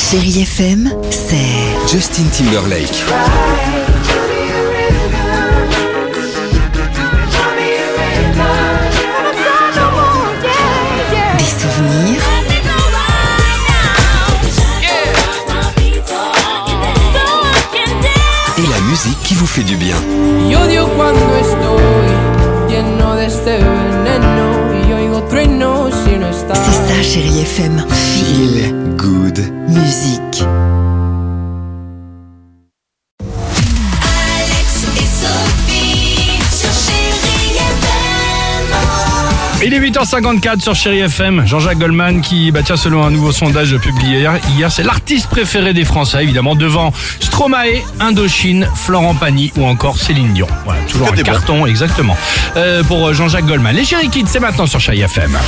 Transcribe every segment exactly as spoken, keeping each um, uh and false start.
Chérie F M, c'est Justin Timberlake. Des souvenirs. Et la musique qui vous fait du bien. C'est ça, Chérie F M. Feel good. Musique. Il est huit heures cinquante-quatre sur Chérie F M. Jean-Jacques Goldman qui, bah tiens, selon un nouveau sondage publié hier, hier c'est l'artiste préféré des Français, évidemment, devant Stromae, Indochine, Florent Pagny ou encore Céline Dion. Voilà, toujours un carton, bon. Exactement. Euh, pour Jean-Jacques Goldman. Les Chérie Kids, c'est maintenant sur Chérie F M.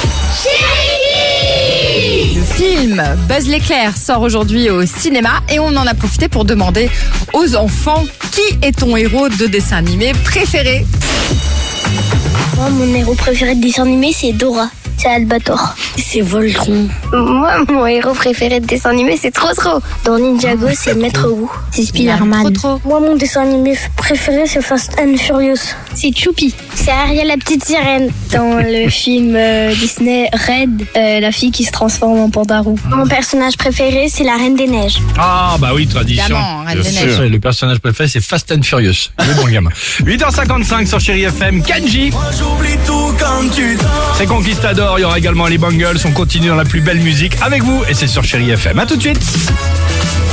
Le film Buzz l'éclair sort aujourd'hui au cinéma et on en a profité pour demander aux enfants qui est ton héros de dessin animé préféré. Moi, mon héros préféré de dessin animé, c'est Dora. C'est Albator. C'est Voltron. Moi, mon héros préféré de dessin animé, c'est Trop Trop. Dans Ninjago, c'est Maître Wu. C'est Spider-Man. Trop, trop. Moi, mon dessin animé préféré, c'est Fast and Furious. C'est Choupi. C'est Ariel la petite sirène. Dans le film euh, Disney Red, euh, la fille qui se transforme en pandarou. Mon personnage préféré, c'est la Reine des Neiges. Ah, bah oui, tradition. Évidemment, Reine Bien des sûr. Neiges. Le personnage préféré, c'est Fast and Furious. Le bon gamin. huit heures cinquante-cinq sur Chérie F M. Kenji. C'est Conquistador. Il y aura également les Bangles. On continue dans la plus belle musique avec vous. Et c'est sur Chérie F M. A tout de suite.